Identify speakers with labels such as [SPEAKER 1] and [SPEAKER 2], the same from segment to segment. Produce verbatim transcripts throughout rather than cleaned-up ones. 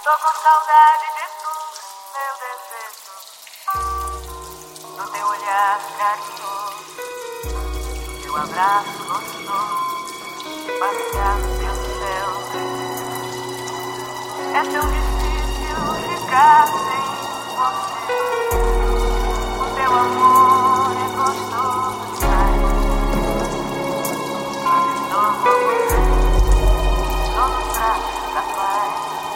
[SPEAKER 1] Tô com saudade de tu, meu desejo, do teu olhar carinhoso, teu abraço gostoso, passear no teu céu. É tão difícil ficar sem você, o teu amor é gostoso demais. Mas estou com você, estou nos braços da paz.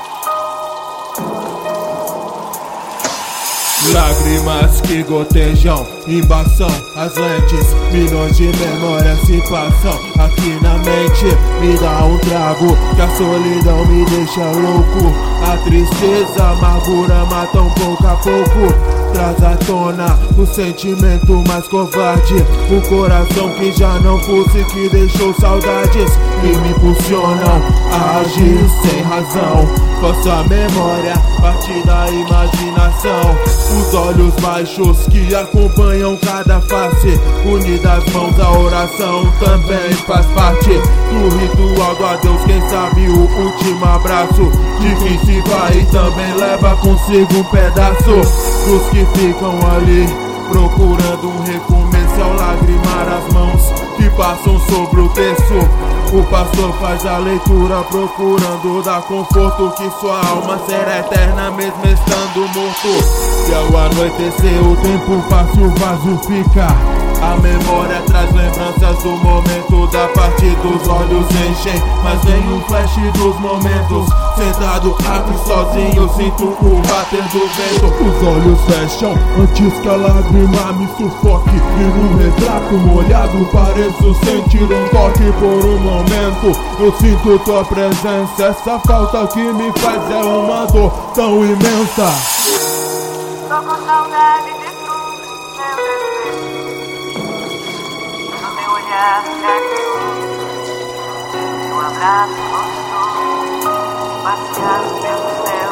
[SPEAKER 2] Lágrimas que gotejam, embaçam as lentes, milhões de memórias se passam aqui na mente. Me dá um trago, que a solidão me deixa louco. A tristeza, a amargura matam pouco a pouco. Traz à tona o sentimento mais covarde, o coração que já não pulsa, que deixou saudades que me impulsionam a agir sem razão. Vossa memória parte da imaginação, os olhos baixos que acompanham cada face. Unidas mãos, a oração também faz parte do ritual do adeus. Quem sabe o último abraço de quem se vai e também leva consigo um pedaço dos que ficam ali procurando um recomeço. Ao lagrimar as mãos que passam sobre o terço, o pastor faz a leitura procurando dar conforto, que sua alma será eterna mesmo estando morto. E ao anoitecer o tempo passa, o vaso fica. A memória traz lembranças do momento da parte, dos olhos enchem, mas vem um flash dos momentos. Sentado aqui sozinho, sinto o bater do vento. Os olhos fecham antes que a lágrima me sufoque. Viro um retrato molhado, pareço sentir um toque por um momento. Eu sinto tua presença, essa falta que me faz é uma dor tão imensa.
[SPEAKER 1] Tô com saudade de tu, meu desejo, do teu olhar carinhoso, teu abraço gostoso, passear no teu céu.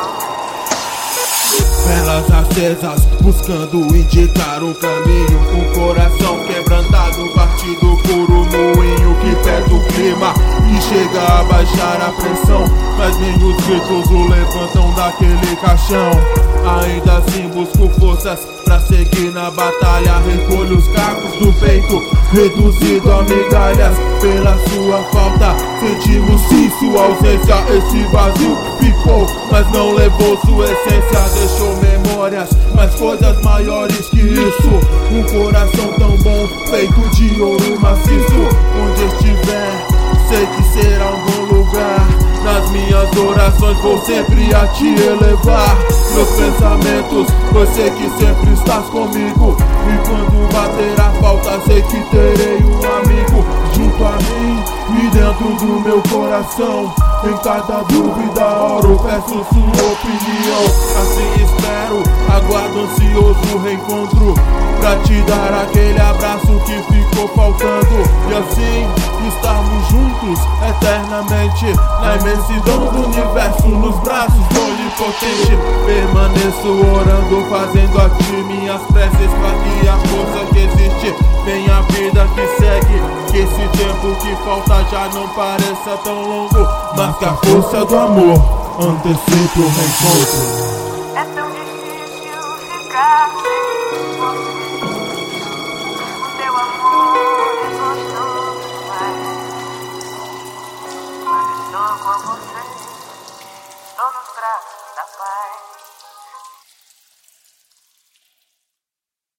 [SPEAKER 2] Velas acesas, buscando indicar um caminho. Um coração quebrantado, partido por um moinho que pesa o clima e chega a baixar a pressão. Mas nem os gritos o levantam daquele caixão. Ainda assim busco forças pra seguir na batalha. Recolho os cacos do peito, reduzido a migalhas pela sua falta. Sentimos sim sua ausência, esse vazio ficou, mas não levou sua essência. Deixou memórias, mas coisas maiores que isso. Um coração tão bom, feito de ouro maciço. Onde estiver, sei que será um bom lugar. Nas minhas orações vou sempre a te elevar. Meus pensamentos, pois sei que sempre estás comigo. E quando bater a falta, sei que terei um amigo junto a mim e dentro do meu coração. Em cada dúvida, oro, peço sua opinião. Assim espero, aguardo ansioso reencontro, pra te dar aquele abraço que ficou faltando. E assim estarmos juntos eternamente, na imensidão do universo, nos braços do onipotente. Permaneço orando, fazendo aqui minhas preces, pra que a força que existe tenha a vida que segue. Que esse tempo que falta já não pareça tão longo, mas que a força do amor antecipe o reencontro.
[SPEAKER 1] É tão difícil ficar sem você, o teu amor é gostoso demais. Mas estou com você, estou nos braços da paz.